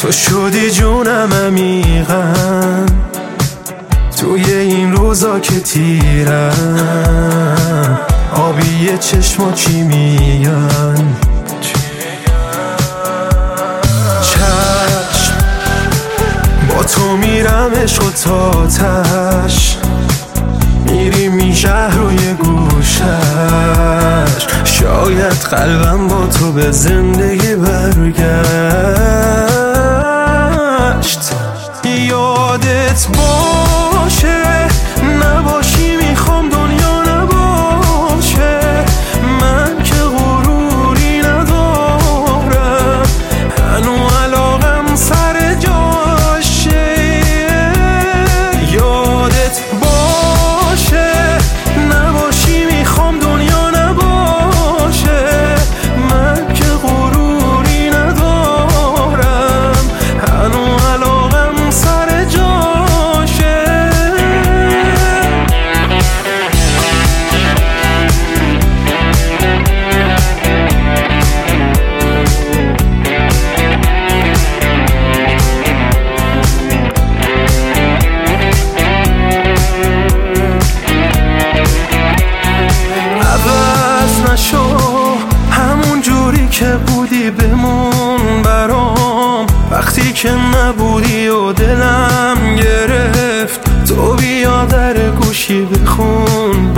تو شدی جونم عمیقاً توی این روزا که تیرم، آبی چشما چی میگن؟ چشم با تو میرم عشق و تاتش، میریم این شهر روی گوشش، شاید قلبم با تو به زندگی برگشت. یادت باشه نباشی میخوام دنیا نباشه، من که غروری ندارم، هنو علاقم سر جاشه. یادت باشه نباشی میخوام دنیا نباشه، من که غروری ندارم، هنو علاقم سر جاشه. عوض نشو همون جوری که بودی، بمون برام وقتی که نبودی و دلم گرفت. تو بیا در گوشی بخون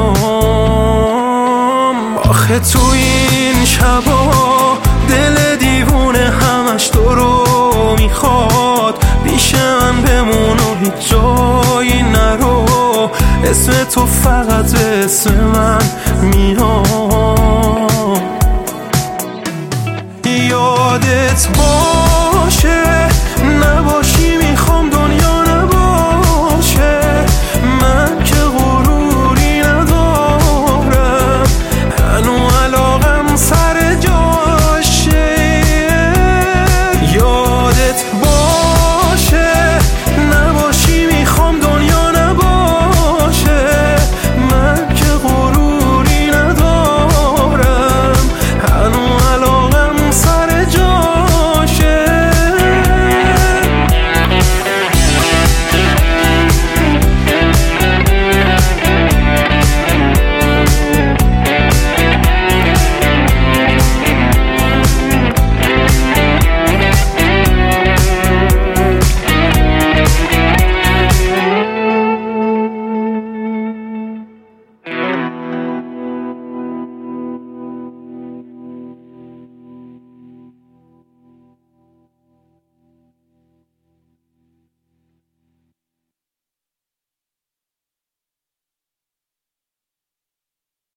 برام، آخه تو این شبا دل دیوونه همش تو رو میخواد، پیش من بمون و هیچ جایی نرو، اسم تو فقط به اسم من